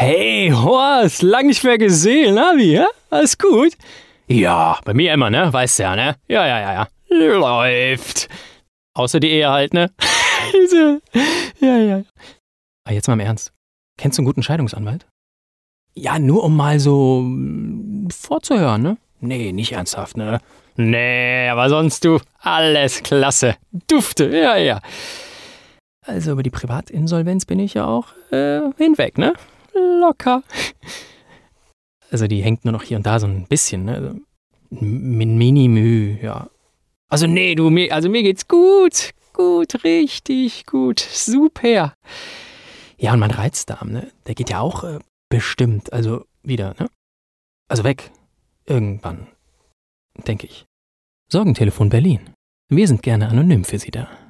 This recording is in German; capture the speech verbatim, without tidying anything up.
Hey, Horst, lang nicht mehr gesehen, na wie, ja? Alles gut? Ja, bei mir immer, ne? Weißt du ja, ne? Ja, ja, ja, ja. Läuft. Außer die Ehe halt, ne? ja, ja. Aber jetzt mal im Ernst. Kennst du einen guten Scheidungsanwalt? Ja, nur um mal so mm, vorzuhören, ne? Nee, nicht ernsthaft, ne? Nee, aber sonst du, alles klasse. Dufte, ja, ja. Also über die Privatinsolvenz bin ich ja auch äh, hinweg, ne? Locker. Also die hängt nur noch hier und da so ein bisschen, ne? Also, Min Minimü, ja. Also nee, du, mir, also mir geht's gut. Gut, richtig gut. Super. Ja, und mein Reizdarm, ne? Der geht ja auch äh, bestimmt, also wieder, ne? Also weg. Irgendwann. Denke ich. Sorgentelefon Berlin. Wir sind gerne anonym für Sie da.